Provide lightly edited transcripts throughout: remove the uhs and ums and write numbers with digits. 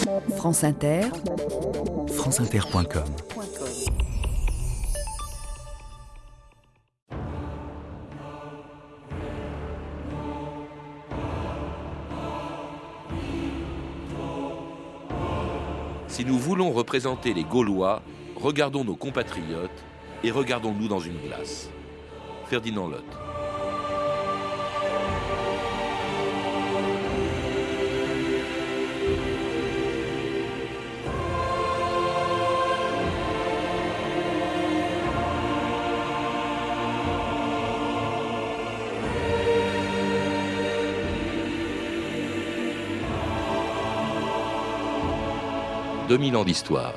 France Inter, franceinter.com. Si nous voulons représenter les Gaulois, regardons nos compatriotes et regardons-nous dans une glace. Ferdinand Lot. « 2000 ans d'histoire.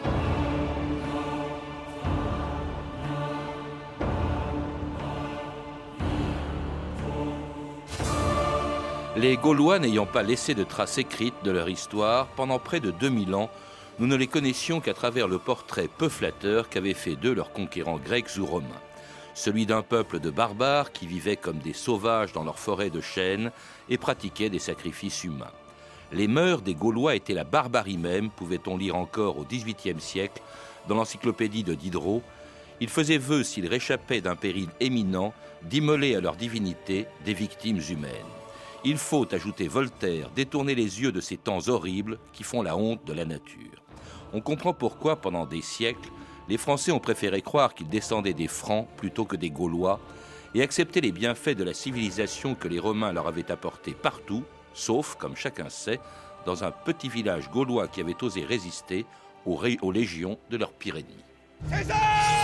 Les Gaulois n'ayant pas laissé de traces écrites de leur histoire, pendant près de 2000 ans, nous ne les connaissions qu'à travers le portrait peu flatteur qu'avaient fait d'eux leurs conquérants grecs ou romains. Celui d'un peuple de barbares qui vivaient comme des sauvages dans leurs forêts de chênes et pratiquaient des sacrifices humains. Les mœurs des Gaulois étaient la barbarie même, pouvait-on lire encore au XVIIIe siècle, dans l'encyclopédie de Diderot. Ils faisaient vœu, s'ils réchappaient d'un péril éminent, d'immoler à leur divinité des victimes humaines. Il faut, ajouter Voltaire, détourner les yeux de ces temps horribles qui font la honte de la nature. On comprend pourquoi, pendant des siècles, les Français ont préféré croire qu'ils descendaient des Francs plutôt que des Gaulois et accepter les bienfaits de la civilisation que les Romains leur avaient apportés partout, sauf, comme chacun sait, dans un petit village gaulois qui avait osé résister aux légions de leurs Pyrénées. César!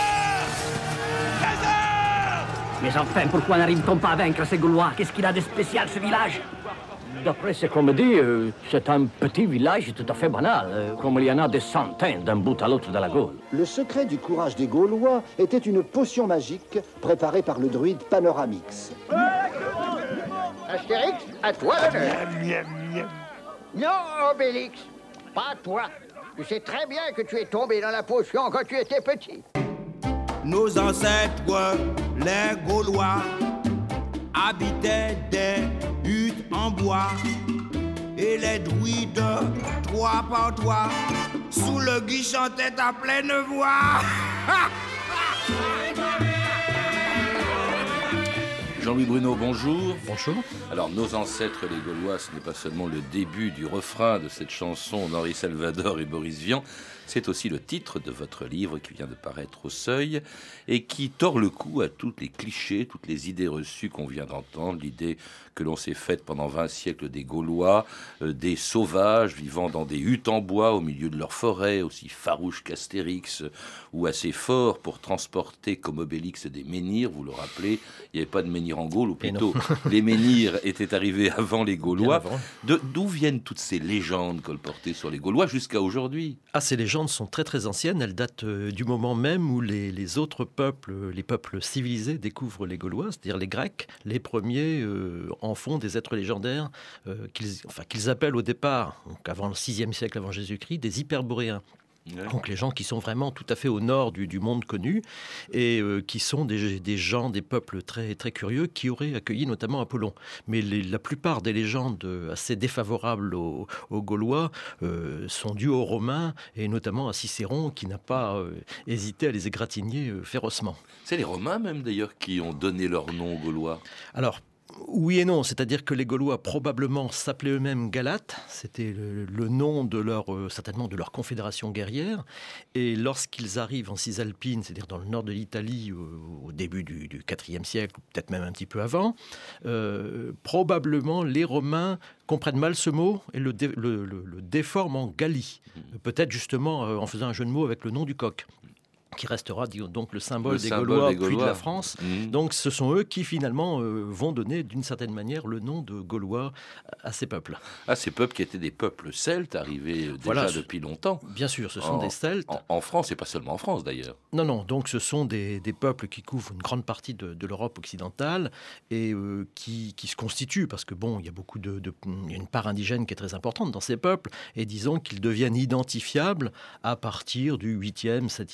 César! Mais enfin, pourquoi n'arrive-t-on pas à vaincre ces Gaulois? Qu'est-ce qu'il a de spécial, ce village? D'après ce qu'on me dit, c'est un petit village tout à fait banal, comme il y en a des centaines d'un bout à l'autre de la Gaule. Le secret du courage des Gaulois était une potion magique préparée par le druide Panoramix. Astérix, à toi l'honneur. Non, Obélix, pas toi. Tu sais très bien que tu es tombé dans la potion quand tu étais petit. Nos ancêtres, les Gaulois, habitaient des huttes en bois et les druides, trois par trois, sous le gui chantaient à pleine voix. Jean-Louis Bruno, bonjour. Bonjour. Alors, nos ancêtres, les Gaulois, ce n'est pas seulement le début du refrain de cette chanson d'Henri Salvador et Boris Vian, c'est aussi le titre de votre livre qui vient de paraître au Seuil et qui tord le cou à tous les clichés, toutes les idées reçues qu'on vient d'entendre, l'idée que l'on s'est faite pendant 20 siècles des Gaulois, des sauvages vivant dans des huttes en bois au milieu de leurs forêts, aussi farouches qu'Astérix, ou assez forts pour transporter comme Obélix des menhirs, vous le rappelez, il n'y avait pas de menhirs en Gaule, ou plutôt les menhirs étaient arrivés avant les Gaulois. D'où viennent toutes ces légendes colportées sur les Gaulois jusqu'à aujourd'hui? Ces légendes sont très très anciennes, elles datent du moment même où les autres peuples, les peuples civilisés découvrent les Gaulois, c'est-à-dire les Grecs. Les premiers en font des êtres légendaires qu'ils appellent au départ, donc avant le 6e siècle avant Jésus-Christ, des Hyperboréens. Donc les gens qui sont vraiment tout à fait au nord du monde connu et qui sont des gens, des peuples très, très curieux qui auraient accueilli notamment Apollon. Mais la plupart des légendes assez défavorables aux Gaulois sont dues aux Romains et notamment à Cicéron qui n'a pas hésité à les égratigner férocement. C'est les Romains même d'ailleurs qui ont donné leur nom aux Gaulois. Alors, oui et non, c'est-à-dire que les Gaulois probablement s'appelaient eux-mêmes Galates, c'était le nom de certainement de leur confédération guerrière, et lorsqu'ils arrivent en Cisalpine, c'est-à-dire dans le nord de l'Italie au début du IVe siècle, ou peut-être même un petit peu avant, probablement les Romains comprennent mal ce mot et le déforment en Gallie, peut-être justement en faisant un jeu de mots avec le nom du coq, qui restera donc le symbole des Gaulois, puis de la France. Donc ce sont eux qui finalement vont donner d'une certaine manière le nom de Gaulois à ces peuples. Ah, ces peuples qui étaient des peuples celtes arrivés déjà depuis longtemps. Bien sûr, ce sont des Celtes. En France, et pas seulement en France d'ailleurs. Non, donc ce sont des peuples qui couvrent une grande partie de l'Europe occidentale et qui se constituent, parce que bon, il y a beaucoup il y a une part indigène qui est très importante dans ces peuples, et disons qu'ils deviennent identifiables à partir du 8e, 7e siècle,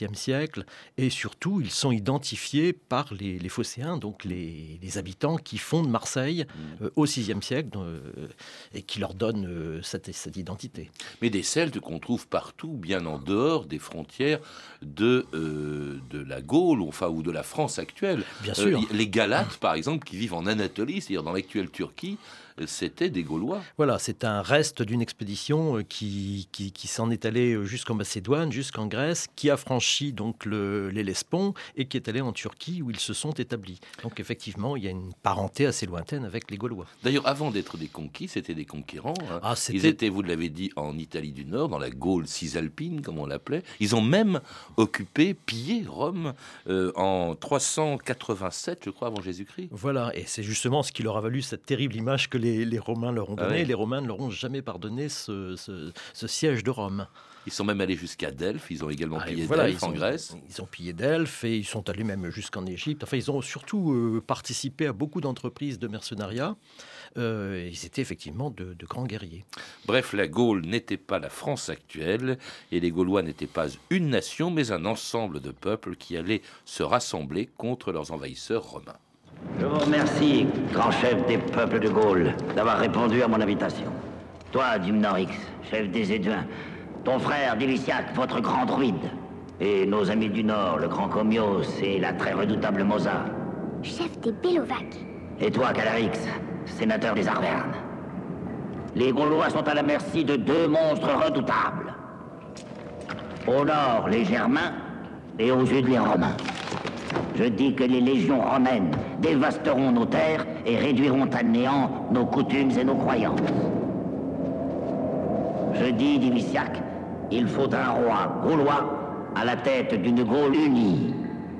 siècle. Et surtout, ils sont identifiés par les Phocéens, donc les habitants qui fondent Marseille au VIe siècle et qui leur donnent cette identité. Mais des Celtes qu'on trouve partout, bien en dehors des frontières de la Gaule, ou de la France actuelle. Bien sûr. Les Galates, par exemple, qui vivent en Anatolie, c'est-à-dire dans l'actuelle Turquie, c'était des Gaulois. Voilà, c'est un reste d'une expédition qui s'en est allée jusqu'en Macédoine, jusqu'en Grèce, qui a franchi donc l'Hellespont et qui est allée en Turquie où ils se sont établis. Donc effectivement, il y a une parenté assez lointaine avec les Gaulois. D'ailleurs, avant d'être des conquis, c'était des conquérants. Hein. Ils étaient, vous l'avez dit, en Italie du Nord, dans la Gaule cisalpine, comme on l'appelait. Ils ont même pillé Rome en 387, je crois, avant Jésus-Christ. Voilà, et c'est justement ce qui leur a valu cette terrible image que les Romains leur ont donnée. Ah oui. Les Romains ne leur ont jamais pardonné ce siège de Rome. Ils sont même allés jusqu'à Delphes, ils ont également pillé Delphes en Grèce. Ils ont pillé Delphes et ils sont allés même jusqu'en Égypte. Enfin, ils ont surtout participé à beaucoup d'entreprises de mercenariat. Ils étaient effectivement de grands guerriers. Bref, la Gaule n'était pas la France actuelle et les Gaulois n'étaient pas une nation, mais un ensemble de peuples qui allaient se rassembler contre leurs envahisseurs romains. Je vous remercie, grand chef des peuples de Gaule, d'avoir répondu à mon invitation. Toi, Dumnorix, chef des Éduins, ton frère Diviciac, votre grand druide, et nos amis du Nord, le grand Comios et la très redoutable Mosa. Chef des Bélovaques. Et toi, Calarix, sénateur des Arvernes. Les Gaulois sont à la merci de deux monstres redoutables. Au nord, les Germains, et au sud, les Romains. Je dis que les légions romaines dévasteront nos terres et réduiront à néant nos coutumes et nos croyances. Je dis, Diviciac, il faut un roi gaulois à la tête d'une Gaule unie.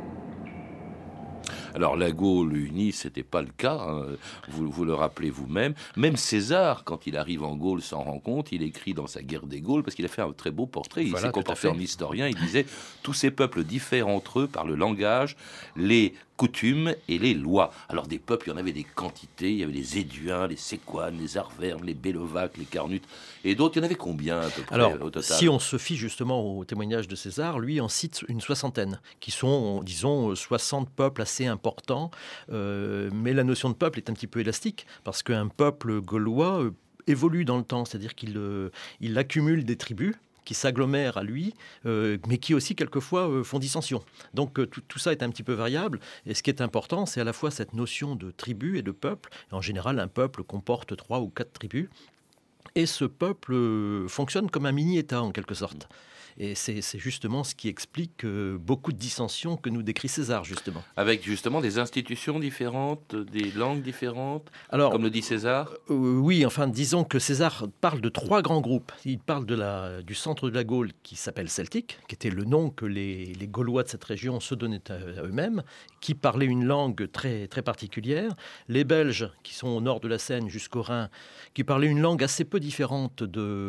Alors la Gaule unie, c'était pas le cas, hein. Vous le rappelez vous-même. Même César, quand il arrive en Gaule, s'en rend compte, il écrit dans sa guerre des Gaules, parce qu'il a fait un très beau portrait, il s'est comporté en historien, il disait « Tous ces peuples diffèrent entre eux par le langage, les coutumes et les lois. » Alors des peuples, il y en avait des quantités, il y avait les Éduins, les Séquanes, les Arvernes, les Bélovaques, les Carnutes, et d'autres, il y en avait combien à peu près? Alors, au total? si on se fie justement au témoignage de César, lui en cite une soixantaine, qui sont, disons, 60 peuples assez importants, mais la notion de peuple est un petit peu élastique, parce qu'un peuple gaulois évolue dans le temps, c'est-à-dire qu'il accumule des tribus, qui s'agglomèrent à lui, mais qui aussi quelquefois font dissension. Donc tout ça est un petit peu variable, et ce qui est important, c'est à la fois cette notion de tribu et de peuple. Et en général, un peuple comporte 3 ou 4 tribus, et ce peuple fonctionne comme un mini-État en quelque sorte. Et c'est justement ce qui explique beaucoup de dissensions que nous décrit César, justement. Avec justement des institutions différentes, des langues différentes, alors, comme le dit César? Oui, enfin, disons que César parle de 3 grands groupes. Il parle du centre de la Gaule qui s'appelle celtique, qui était le nom que les Gaulois de cette région se donnaient à eux-mêmes, qui parlaient une langue très, très particulière. Les Belges, qui sont au nord de la Seine jusqu'au Rhin, qui parlaient une langue assez peu différente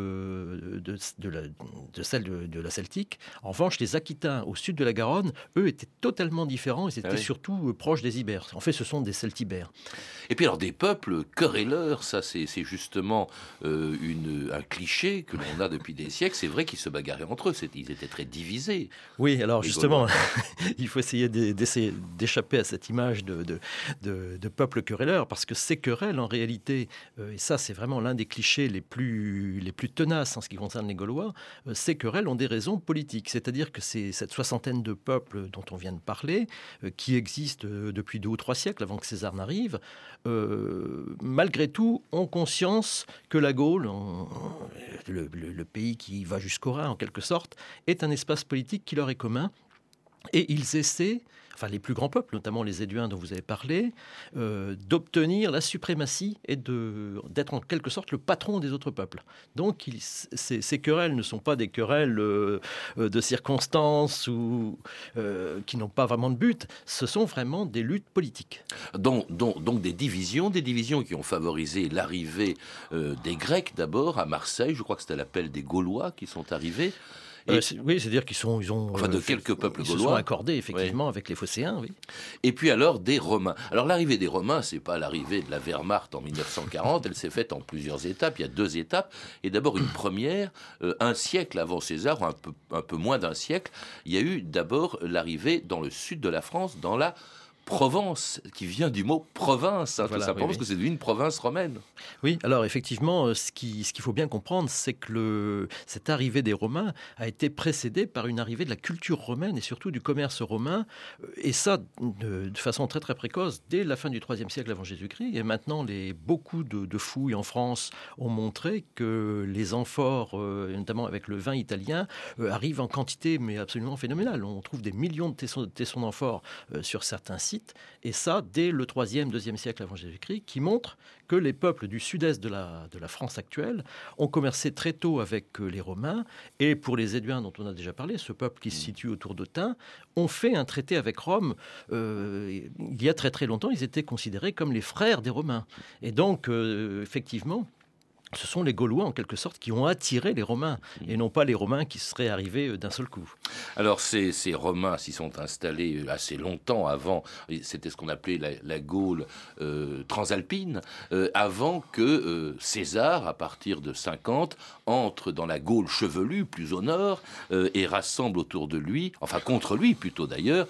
de celle de la celtique. En revanche, les Aquitains, au sud de la Garonne, eux, étaient totalement différents. Ils étaient surtout proches des Ibères. En fait, ce sont des Celtibères. Et puis alors, des peuples querelleurs, ça c'est justement un cliché que l'on a depuis des siècles. C'est vrai qu'ils se bagarraient entre eux. Ils étaient très divisés. Oui, alors justement, il faut essayer d'échapper à cette image de peuple querelleur, parce que ces querelles, en réalité, et ça c'est vraiment l'un des clichés les plus tenaces en ce qui concerne les Gaulois, ces querelles ont des raisons politiques. C'est-à-dire que c'est cette soixantaine de peuples dont on vient de parler, qui existent depuis 2 ou 3 siècles avant que César n'arrive, malgré tout, ont conscience que la Gaule, le pays qui va jusqu'au Rhin en quelque sorte, est un espace politique qui leur est commun. Et ils essaient, enfin les plus grands peuples, notamment les Éduins dont vous avez parlé, d'obtenir la suprématie et d'être en quelque sorte le patron des autres peuples. Donc ces querelles ne sont pas des querelles de circonstances ou qui n'ont pas vraiment de but, ce sont vraiment des luttes politiques. Donc des divisions qui ont favorisé l'arrivée des Grecs d'abord à Marseille. Je crois que c'était l'appel des Gaulois qui sont arrivés. Oui, c'est-à-dire qu'ils ont... Enfin, de quelques peuples gaulois. Ils se sont accordés, effectivement, avec les Phocéens, oui. Et puis alors, des Romains. Alors, l'arrivée des Romains, c'est pas l'arrivée de la Wehrmacht en 1940, elle s'est faite en plusieurs étapes. Il y a 2 étapes. Et d'abord, une première, un siècle avant César, un peu moins d'un siècle, il y a eu d'abord l'arrivée dans le sud de la France, dans la Provence, qui vient du mot province, tout simplement, parce que c'est devenu une province romaine. Oui, alors effectivement, ce qu'il faut bien comprendre, c'est que cette arrivée des Romains a été précédée par une arrivée de la culture romaine et surtout du commerce romain, et ça de façon très très précoce, dès la fin du IIIe siècle avant Jésus-Christ. Et maintenant, beaucoup de fouilles en France ont montré que les amphores, notamment avec le vin italien, arrivent en quantité mais absolument phénoménale. On trouve des millions de tessons d'amphores sur certains sites. Et ça, dès le 3e, 2e siècle avant Jésus-Christ, qui montre que les peuples du sud-est de la France actuelle ont commercé très tôt avec les Romains. Et pour les Éduins, dont on a déjà parlé, ce peuple qui se situe autour d'Autun, ont fait un traité avec Rome. Il y a très très longtemps, ils étaient considérés comme les frères des Romains. Et donc, effectivement, ce sont les Gaulois, en quelque sorte, qui ont attiré les Romains, et non pas les Romains qui seraient arrivés d'un seul coup. Alors, ces Romains s'y sont installés assez longtemps avant, c'était ce qu'on appelait la Gaule transalpine, avant que César, à partir de 50, entre dans la Gaule chevelue, plus au nord, et rassemble autour de lui, enfin contre lui plutôt d'ailleurs,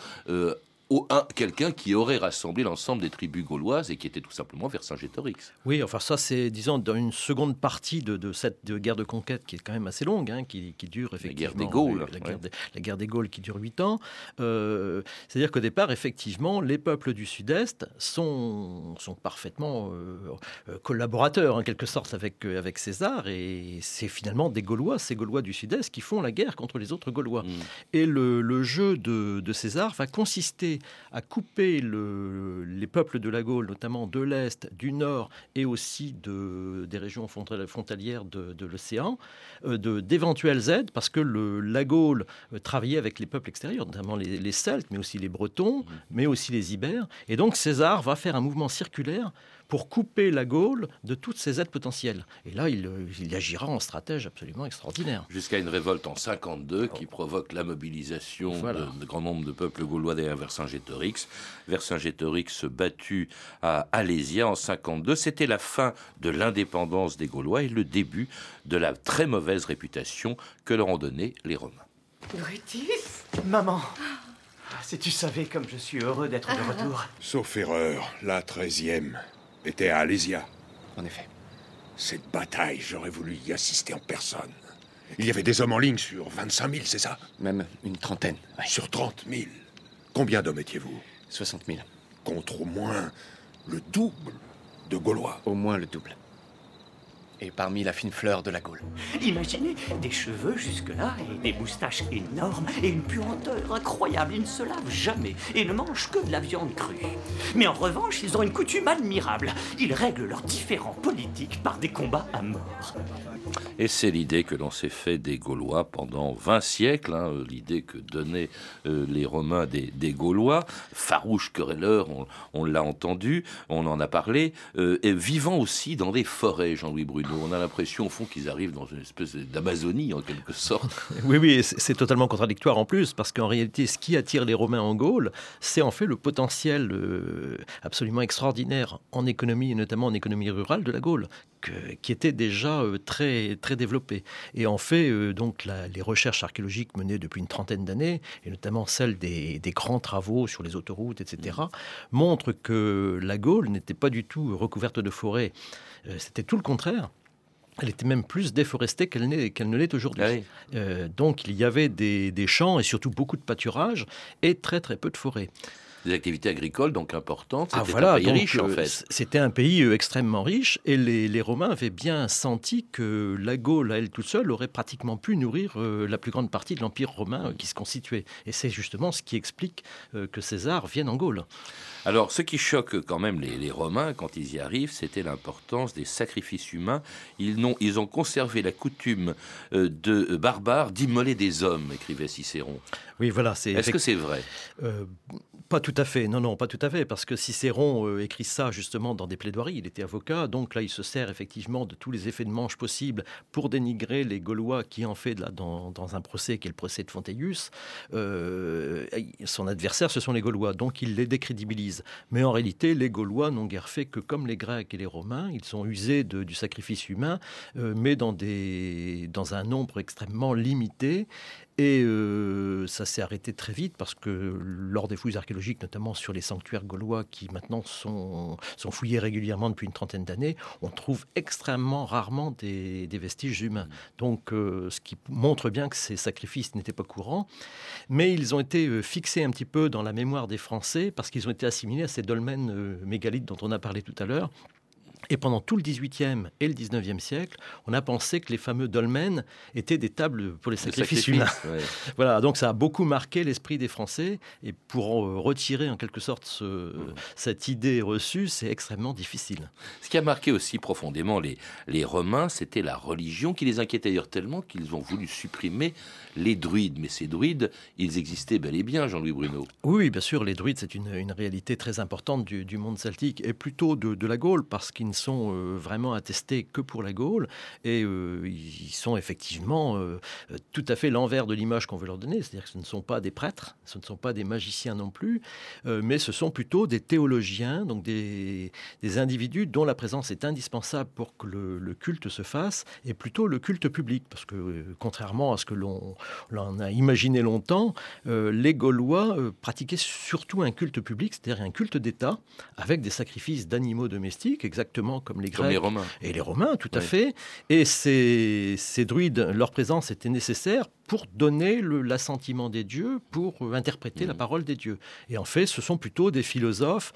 quelqu'un qui aurait rassemblé l'ensemble des tribus gauloises et qui était tout simplement Vercingétorix. Oui, enfin ça c'est, disons, dans une seconde partie de cette guerre de conquête qui est quand même assez longue, qui dure effectivement... La guerre des Gaules. La guerre des Gaules qui dure 8 ans. C'est-à-dire qu'au départ, effectivement, les peuples du Sud-Est sont parfaitement collaborateurs, en quelque sorte, avec César, et c'est finalement ces Gaulois du Sud-Est, qui font la guerre contre les autres Gaulois. Et le jeu de César va consister à couper les peuples de la Gaule, notamment de l'Est, du Nord et aussi des régions frontalières de l'océan, d'éventuelles aides, parce que la Gaule travaillait avec les peuples extérieurs, notamment les Celtes, mais aussi les Bretons, mais aussi les Ibères. Et donc César va faire un mouvement circulaire pour couper la Gaule de toutes ses aides potentielles. Et là, il agira en stratège absolument extraordinaire. Jusqu'à une révolte en 52 qui provoque la mobilisation de grand nombre de peuples gaulois derrière Vercingétorix. Vercingétorix battu à Alésia en 52. C'était la fin de l'indépendance des Gaulois et le début de la très mauvaise réputation que leur ont donnée les Romains. Brutus ? Maman, si tu savais comme je suis heureux d'être de retour. Sauf erreur, la 13e était à Alésia. En effet. Cette bataille, j'aurais voulu y assister en personne. Il y avait des hommes en ligne sur 25 000, c'est ça? Même une trentaine. Ouais. Sur 30 000? Combien d'hommes étiez-vous? 60 000. Contre au moins le double de Gaulois. Au moins le double. Et parmi la fine fleur de la Gaule. Imaginez des cheveux jusque-là et des moustaches énormes et une puanteur incroyable. Ils ne se lavent jamais et ne mangent que de la viande crue. Mais en revanche, ils ont une coutume admirable. Ils règlent leurs différends politiques par des combats à mort. Et c'est l'idée que l'on s'est fait des Gaulois pendant 20 siècles, l'idée que donnaient les Romains des Gaulois, farouches querelleurs, on l'a entendu, on en a parlé, et vivant aussi dans des forêts, Jean-Louis Bruno. On a l'impression, au fond, qu'ils arrivent dans une espèce d'Amazonie, en quelque sorte. Oui, c'est totalement contradictoire en plus, parce qu'en réalité, ce qui attire les Romains en Gaule, c'est en fait le potentiel absolument extraordinaire en économie, et notamment en économie rurale de la Gaule, qui était déjà très, très développée. Et en fait, donc, les recherches archéologiques menées depuis une trentaine d'années, et notamment celles des grands travaux sur les autoroutes, etc., montrent que la Gaule n'était pas du tout recouverte de forêts. C'était tout le contraire. Elle était même plus déforestée qu'elle ne l'est aujourd'hui. Ah oui. Donc il y avait des champs et surtout beaucoup de pâturages et très très peu de forêts. Des activités agricoles donc importantes. C'était un pays riche en fait. C'était un pays extrêmement riche et les Romains avaient bien senti que la Gaule, à elle toute seule, aurait pratiquement pu nourrir la plus grande partie de l'Empire romain qui se constituait. Et c'est justement ce qui explique que César vienne en Gaule. Alors, ce qui choque quand même les Romains, quand ils y arrivent, c'était l'importance des sacrifices humains. Ils ont conservé la coutume de barbares d'immoler des hommes, écrivait Cicéron. Oui, voilà. Est-ce que c'est vrai ? Pas tout tout à fait. Non, pas tout à fait. Parce que Cicéron écrit ça justement dans des plaidoiries. Il était avocat. Donc là, il se sert effectivement de tous les effets de manche possibles pour dénigrer les Gaulois qui en fait dans un procès qui est le procès de Fonteius. Son adversaire, ce sont les Gaulois. Donc il les décrédibilise. Mais en réalité, les Gaulois n'ont guère fait que comme les Grecs et les Romains. Ils ont usé du sacrifice humain, mais dans un nombre extrêmement limité. Et ça s'est arrêté très vite parce que lors des fouilles archéologiques, notamment sur les sanctuaires gaulois qui maintenant sont fouillés régulièrement depuis une trentaine d'années, on trouve extrêmement rarement des vestiges humains. Donc ce qui montre bien que ces sacrifices n'étaient pas courants. Mais ils ont été fixés un petit peu dans la mémoire des Français parce qu'ils ont été assimilés à ces dolmens mégalithes dont on a parlé tout à l'heure. Et pendant tout le XVIIIe et le XIXe siècle, on a pensé que les fameux dolmens étaient des tables pour les sacrifices humains. Ouais. Voilà, donc ça a beaucoup marqué l'esprit des Français. Et pour retirer en quelque sorte cette idée reçue, c'est extrêmement difficile. Ce qui a marqué aussi profondément les Romains, c'était la religion qui les inquiétait d'ailleurs tellement qu'ils ont voulu supprimer les druides. Mais ces druides, ils existaient bel et bien, Jean-Louis Bruno. Oui, bien sûr, les druides, c'est une réalité très importante du monde celtique et plutôt de la Gaule, parce qu'ils ne sont vraiment attestés que pour la Gaule et ils sont effectivement tout à fait l'envers de l'image qu'on veut leur donner, c'est-à-dire que ce ne sont pas des prêtres, ce ne sont pas des magiciens non plus, mais ce sont plutôt des théologiens, donc des individus dont la présence est indispensable pour que le culte se fasse, et plutôt le culte public, parce que contrairement à ce que l'on a imaginé longtemps, les Gaulois pratiquaient surtout un culte public, c'est-à-dire un culte d'État, avec des sacrifices d'animaux domestiques, exactement comme les Grecs comme les Romains. Et les Romains, tout à fait. Et ces druides, leur présence était nécessaire pour donner l'assentiment des dieux, pour interpréter la parole des dieux. Et en fait, ce sont plutôt des philosophes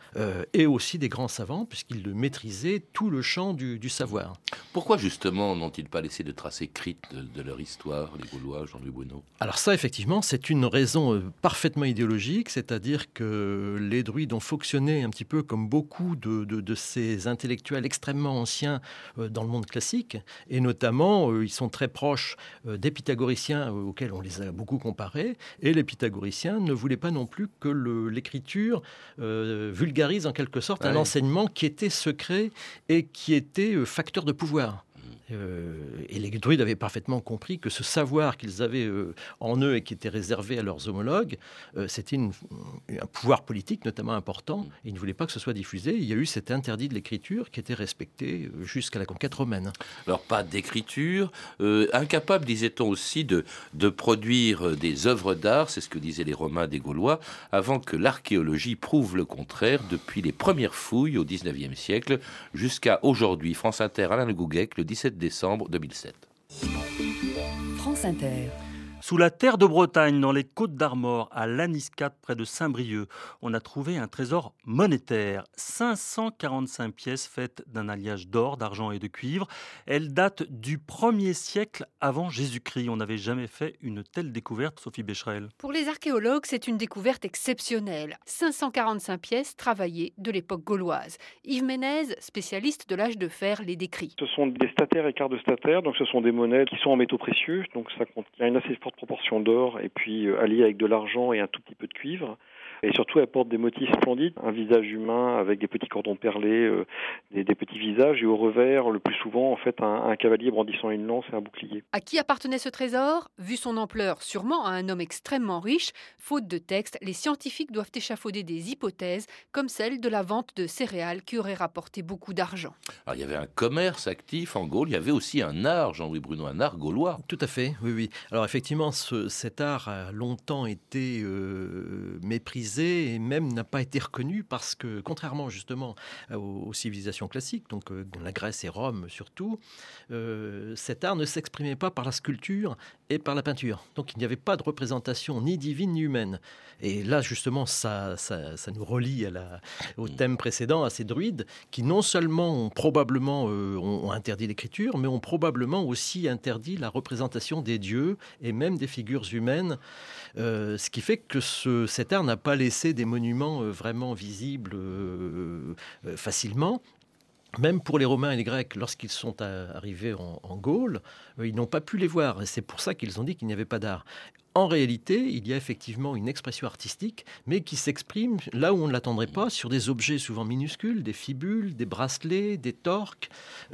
et aussi des grands savants, puisqu'ils maîtrisaient tout le champ du savoir. Pourquoi justement n'ont-ils pas laissé de traces écrites de leur histoire, les Gaulois, Jean-Louis Bruno ? Alors ça, effectivement, c'est une raison parfaitement idéologique, c'est-à-dire que les druides ont fonctionné un petit peu comme beaucoup de ces intellectuels extrêmement anciens dans le monde classique, et notamment, ils sont très proches des pythagoriciens auxquels on les a beaucoup comparés, et les pythagoriciens ne voulaient pas non plus que l'écriture vulgarise en quelque sorte un enseignement qui était secret et qui était facteur de pouvoir. Et les druides avaient parfaitement compris que ce savoir qu'ils avaient en eux et qui était réservé à leurs homologues, c'était un pouvoir politique notamment important, et ils ne voulaient pas que ce soit diffusé. Il y a eu cet interdit de l'écriture qui était respecté jusqu'à la conquête romaine. Alors pas d'écriture, incapable, disait-on aussi, de produire des œuvres d'art, c'est ce que disaient les Romains des Gaulois, avant que l'archéologie prouve le contraire, depuis les premières fouilles au XIXe siècle jusqu'à aujourd'hui. France Inter, Alain Le Gouguec, le 17 décembre 2007. France Inter. Sous la terre de Bretagne, dans les Côtes d'Armor, à Laniscat, près de Saint-Brieuc, on a trouvé un trésor monétaire. 545 pièces faites d'un alliage d'or, d'argent et de cuivre. Elles datent du 1er siècle avant Jésus-Christ. On n'avait jamais fait une telle découverte, Sophie Becherel. Pour les archéologues, c'est une découverte exceptionnelle. 545 pièces travaillées de l'époque gauloise. Yves Ménez, spécialiste de l'âge de fer, les décrit. Ce sont des stataires et quarts de stataires, donc ce sont des monnaies qui sont en métaux précieux, donc ça contient une assez forte proportion d'or et puis alliée avec de l'argent et un tout petit peu de cuivre. Et surtout, elle porte des motifs splendides, un visage humain avec des petits cordons perlés, des petits visages, et au revers, le plus souvent, en fait, un cavalier brandissant une lance et un bouclier. À qui appartenait ce trésor ? Vu son ampleur, sûrement à un homme extrêmement riche. Faute de texte, les scientifiques doivent échafauder des hypothèses, comme celle de la vente de céréales qui aurait rapporté beaucoup d'argent. Alors, il y avait un commerce actif en Gaule, il y avait aussi un art, Jean-Louis Bruno, un art gaulois. Tout à fait, oui. Alors effectivement, cet art a longtemps été méprisé et même n'a pas été reconnu parce que, contrairement justement aux civilisations classiques, donc la Grèce et Rome surtout, cet art ne s'exprimait pas par la sculpture et par la peinture. Donc il n'y avait pas de représentation ni divine ni humaine. Et là justement, ça nous relie au thème précédent, à ces druides qui non seulement ont probablement ont interdit l'écriture, mais ont probablement aussi interdit la représentation des dieux et même des figures humaines, ce qui fait que cet art n'a pas laissé des monuments vraiment visibles facilement. même pour les Romains et les Grecs, lorsqu'ils sont arrivés en Gaule, ils n'ont pas pu les voir. Et c'est pour ça qu'ils ont dit qu'il n'y avait pas d'art. En réalité, il y a effectivement une expression artistique, mais qui s'exprime là où on ne l'attendrait pas, sur des objets souvent minuscules, des fibules, des bracelets, des torques,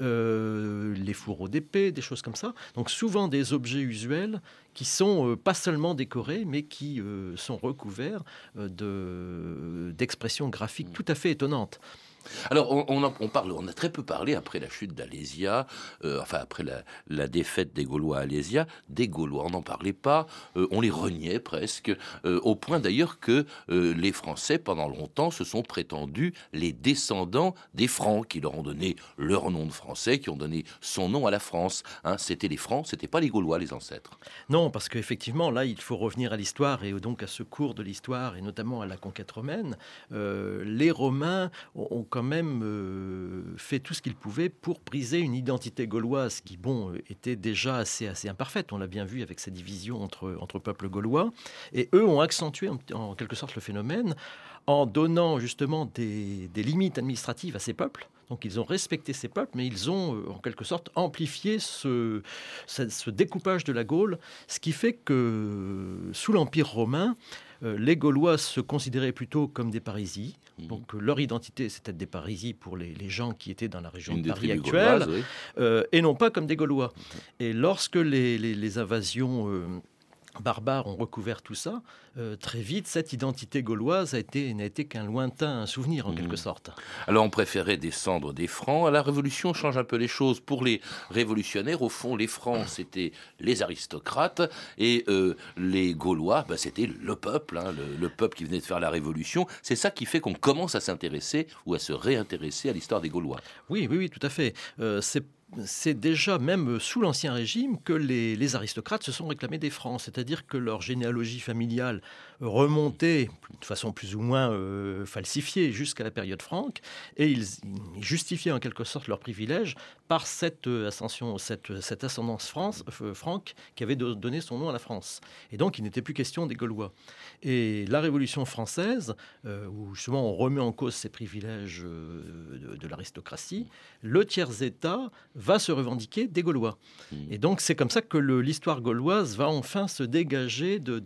les fourreaux d'épée, des choses comme ça. Donc souvent des objets usuels qui sont pas seulement décorés, mais qui sont recouverts d'expressions graphiques tout à fait étonnantes. Alors, on a très peu parlé après la chute d'Alésia, après la défaite des Gaulois à Alésia, des Gaulois. On n'en parlait pas, on les reniait presque, au point d'ailleurs que les Français, pendant longtemps, se sont prétendus les descendants des Francs, qui leur ont donné leur nom de Français, qui ont donné son nom à la France. C'était les Francs, c'était pas les Gaulois, les ancêtres. Non, parce qu'effectivement, là, il faut revenir à l'histoire, et donc à ce cours de l'histoire, et notamment à la conquête romaine. Les Romains ont quand même fait tout ce qu'ils pouvaient pour briser une identité gauloise qui, était déjà assez imparfaite. On l'a bien vu avec ces divisions entre peuples gaulois. Et eux ont accentué en quelque sorte le phénomène en donnant justement des limites administratives à ces peuples. Donc ils ont respecté ces peuples, mais ils ont en quelque sorte amplifié ce découpage de la Gaule, ce qui fait que sous l'Empire romain, les Gaulois se considéraient plutôt comme des parisis. Donc leur identité, c'était des parisis pour les gens qui étaient dans la région de Paris actuelle, et non pas comme des Gaulois. Et lorsque les invasions barbares ont recouvert tout ça, très vite, cette identité gauloise n'a été qu'un lointain souvenir, en quelque sorte. Alors, on préférait descendre des Francs. La Révolution change un peu les choses. Pour les révolutionnaires, au fond, les Francs, c'était les aristocrates, et les Gaulois, c'était le peuple, le peuple qui venait de faire la Révolution. C'est ça qui fait qu'on commence à s'intéresser ou à se réintéresser à l'histoire des Gaulois. Oui, tout à fait. C'est déjà même sous l'Ancien Régime que les aristocrates se sont réclamés des Francs, c'est-à-dire que leur généalogie familiale remontait de façon plus ou moins falsifiée jusqu'à la période franque, et ils justifiaient en quelque sorte leur privilège par cette ascension, cette ascendance franque qui avait donné son nom à la France. Et donc il n'était plus question des Gaulois. Et la Révolution française, où justement on remet en cause ces privilèges de l'aristocratie, le tiers-état va se revendiquer des Gaulois. Et donc c'est comme ça que l'histoire gauloise va enfin se dégager de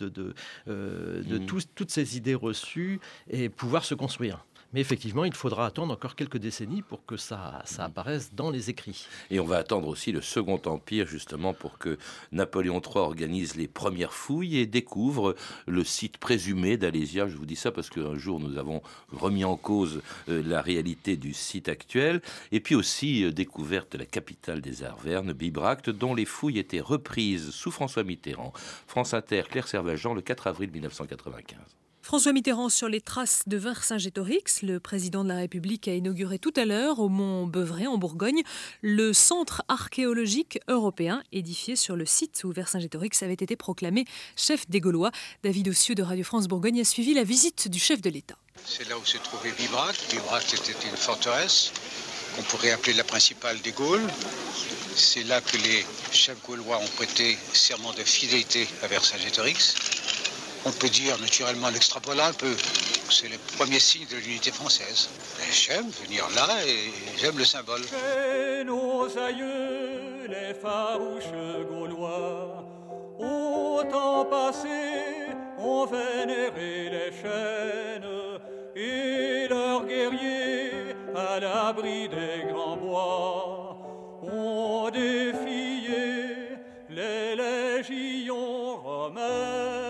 toutes ces idées reçues et pouvoir se construire. Mais effectivement, il faudra attendre encore quelques décennies pour que ça apparaisse dans les écrits. Et on va attendre aussi le Second Empire, justement, pour que Napoléon III organise les premières fouilles et découvre le site présumé d'Alésia. Je vous dis ça parce qu'un jour, nous avons remis en cause la réalité du site actuel. Et puis aussi découverte de la capitale des Arvernes, Bibracte, dont les fouilles étaient reprises sous François Mitterrand. France Inter, Claire Servagent, le 4 avril 1995. François Mitterrand sur les traces de Vercingétorix. Le président de la République a inauguré tout à l'heure au Mont Beuvray en Bourgogne le centre archéologique européen édifié sur le site où Vercingétorix avait été proclamé chef des Gaulois. David Ossieux de Radio France Bourgogne a suivi la visite du chef de l'État. C'est là où s'est trouvé Bibracte. Bibracte était une forteresse qu'on pourrait appeler la principale des Gaules. C'est là que les chefs gaulois ont prêté serment de fidélité à Vercingétorix. On peut dire naturellement, en l'extrapolant un peu, c'est le premier signe de l'unité française. Et j'aime venir là et j'aime le symbole. Chez nos aïeux, les farouches Gaulois, au temps passé, ont vénéré les chênes et leurs guerriers à l'abri des grands bois ont défié les légions romaines.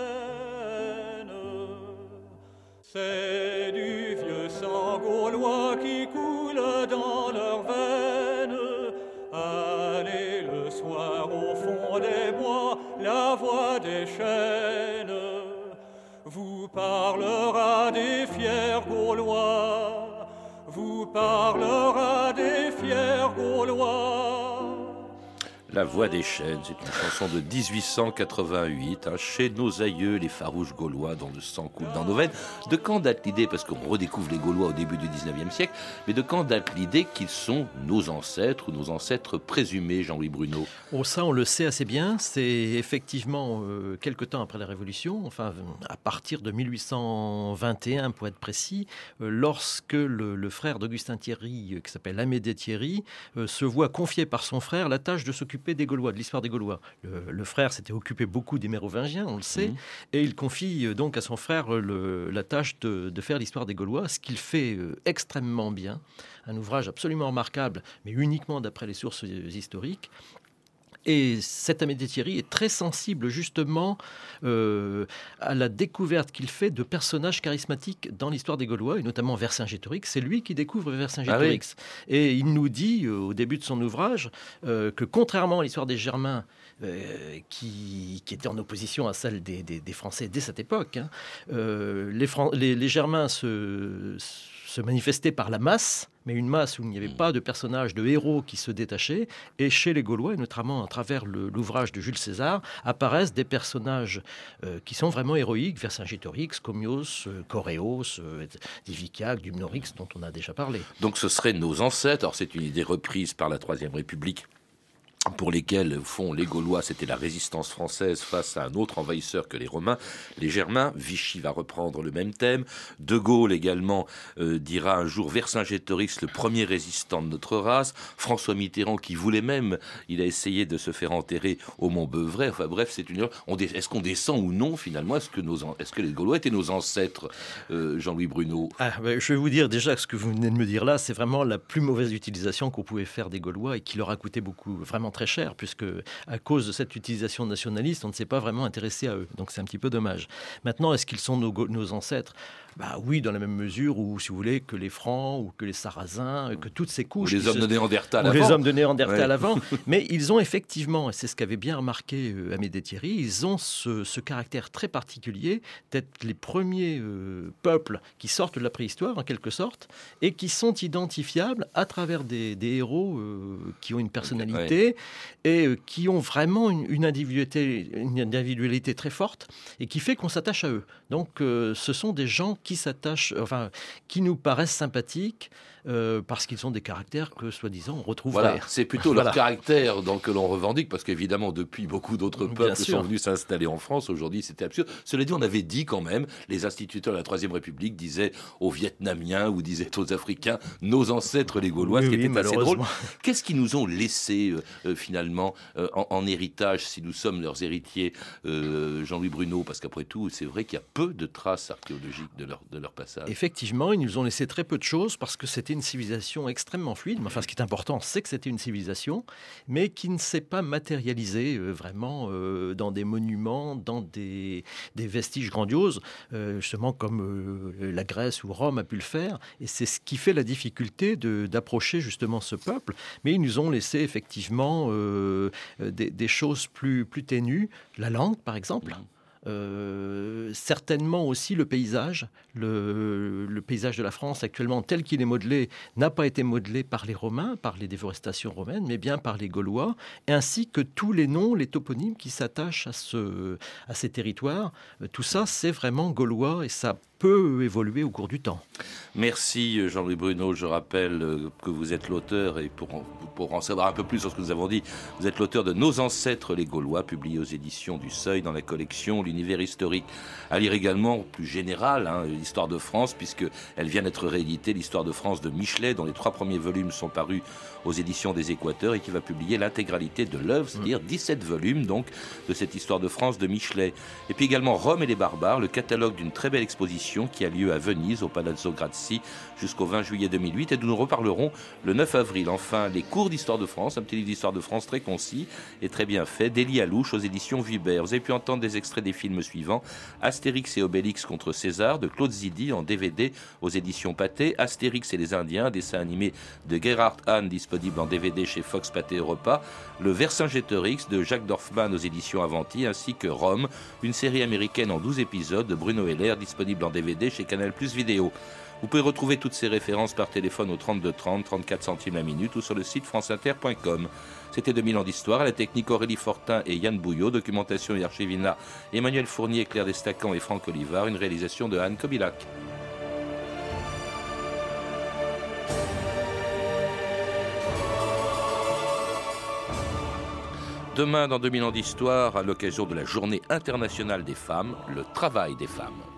C'est du vieux sang gaulois qui coule dans leurs veines. Allez le soir au fond des bois, la voix des chênes vous parlera des fiers Gaulois, vous parlera des fiers Gaulois. La Voix des Chênes, c'est une chanson de 1888, chez nos aïeux, les farouches Gaulois, dont le sang coule dans nos veines. De quand date l'idée, parce qu'on redécouvre les Gaulois au début du 19e siècle, mais de quand date l'idée qu'ils sont nos ancêtres ou nos ancêtres présumés, Jean-Louis Bruno? Oh, ça, on le sait assez bien. C'est effectivement quelque temps après la Révolution, enfin à partir de 1821 pour être précis, lorsque le frère d'Augustin Thierry, qui s'appelle Amédée Thierry, se voit confier par son frère la tâche de s'occuper des Gaulois, de l'histoire des Gaulois. Le frère s'était occupé beaucoup des Mérovingiens, on le sait, et il confie donc à son frère la tâche de faire l'histoire des Gaulois, ce qu'il fait extrêmement bien. Un ouvrage absolument remarquable, mais uniquement d'après les sources historiques. Et cet Amédée Thierry est très sensible justement à la découverte qu'il fait de personnages charismatiques dans l'histoire des Gaulois, et notamment Vercingétorix. C'est lui qui découvre Vercingétorix. Ah oui. Et il nous dit au début de son ouvrage que contrairement à l'histoire des Germains, qui était en opposition à celle des Français dès cette époque, les Germains se manifestaient par la masse, mais une masse où il n'y avait pas de personnages, de héros qui se détachaient. Et chez les Gaulois, et notamment à travers l'ouvrage de Jules César, apparaissent des personnages qui sont vraiment héroïques, Vercingétorix, Comios, Coréos, Diviciac, Dumnorix, dont on a déjà parlé. Donc ce seraient nos ancêtres. Alors c'est une idée reprise par la Troisième République, pour lesquels, au fond, les Gaulois, c'était la résistance française face à un autre envahisseur que les Romains, les Germains. Vichy va reprendre le même thème. De Gaulle également dira un jour Vercingétorix, le premier résistant de notre race. François Mitterrand, qui voulait même, il a essayé de se faire enterrer au Mont Beuvray. Enfin bref, c'est une. Est-ce qu'on descend ou non finalement? Est-ce que les Gaulois étaient nos ancêtres, Jean-Louis Bruno? Je vais vous dire déjà que ce que vous venez de me dire là, c'est vraiment la plus mauvaise utilisation qu'on pouvait faire des Gaulois et qui leur a coûté beaucoup, vraiment très cher, puisque à cause de cette utilisation nationaliste, on ne s'est pas vraiment intéressé à eux. Donc c'est un petit peu dommage. Maintenant, est-ce qu'ils sont nos ancêtres? Oui, dans la même mesure où, si vous voulez, que les Francs ou que les Sarrasins, que toutes ces couches... Ou les hommes de Néandertal avant. Les hommes de Néandertal avant. Mais ils ont effectivement, et c'est ce qu'avait bien remarqué Amédée Thierry, ils ont ce caractère très particulier d'être les premiers peuples qui sortent de la préhistoire, en quelque sorte, et qui sont identifiables à travers des héros qui ont une personnalité et qui ont vraiment une individualité très forte et qui fait qu'on s'attache à eux. Donc, ce sont des gens qui s'attachent, qui nous paraissent sympathiques parce qu'ils ont des caractères que, soi-disant, on retrouve rares. C'est plutôt leur caractère que l'on revendique, parce qu'évidemment, depuis, beaucoup d'autres peuples sont venus s'installer en France. Aujourd'hui, c'était absurde. Cela dit, on avait dit quand même, les instituteurs de la Troisième République disaient aux Vietnamiens ou disaient aux Africains, nos ancêtres les Gaulois, ce qui était assez drôle. Qu'est-ce qu'ils nous ont laissé, finalement, en héritage, si nous sommes leurs héritiers, Jean-Louis Bruno? Parce qu'après tout, c'est vrai qu'il y a peu de traces archéologiques de leur passage. Effectivement, ils nous ont laissé très peu de choses, parce que c'était une civilisation extrêmement fluide. Mais enfin, ce qui est important, c'est que c'était une civilisation, mais qui ne s'est pas matérialisée vraiment dans des monuments, dans des vestiges grandioses, justement comme la Grèce ou Rome a pu le faire. Et c'est ce qui fait la difficulté d'approcher justement ce peuple. Mais ils nous ont laissé effectivement des choses plus ténues. La langue, par exemple. Certainement aussi le paysage. Le paysage de la France actuellement tel qu'il est modelé n'a pas été modelé par les Romains, par les déforestations romaines, mais bien par les Gaulois, ainsi que tous les noms, les toponymes qui s'attachent à ces territoires. Tout ça, c'est vraiment gaulois et ça peut évoluer au cours du temps. Merci Jean-Louis Bruno. Je rappelle que vous êtes l'auteur, et pour en savoir un peu plus sur ce que nous avons dit, vous êtes l'auteur de Nos ancêtres les Gaulois, publié aux éditions du Seuil dans la collection L'univers historique. À lire également, plus général, l'histoire de France, puisqu'elle vient d'être rééditée, l'histoire de France de Michelet, dont les 3 premiers volumes sont parus aux éditions des Équateurs, et qui va publier l'intégralité de l'œuvre, c'est-à-dire 17 volumes donc de cette histoire de France de Michelet. Et puis également Rome et les barbares, le catalogue d'une très belle exposition qui a lieu à Venise, au Palazzo Grassi, jusqu'au 20 juillet 2008, et d'où nous reparlerons le 9 avril. Enfin, les cours d'histoire de France, un petit livre d'histoire de France très concis et très bien fait, d'Élie Alouche aux éditions Vibert. Vous avez pu entendre des extraits des films suivants: Astérix et Obélix contre César, de Claude Zidi, en DVD aux éditions Pathé; Astérix et les Indiens, dessin animé de Gerhard Hahn, disponible en DVD chez Fox Pathé Europa; le Vercingétorix de Jacques Dorfman aux éditions Avanti, ainsi que Rome, une série américaine en 12 épisodes de Bruno Heller, disponible en DVD chez Canal+ Vidéo. Vous pouvez retrouver toutes ces références par téléphone au 32 30, 34 centimes la minute ou sur le site franceinter.com. C'était 2000 ans d'histoire, à la technique Aurélie Fortin et Yann Bouillot, documentation et archivina Emmanuel Fournier, Claire Destacan et Franck Olivard, une réalisation de Anne Kobilac. Demain, dans 2000 ans d'histoire, à l'occasion de la Journée internationale des femmes, le travail des femmes.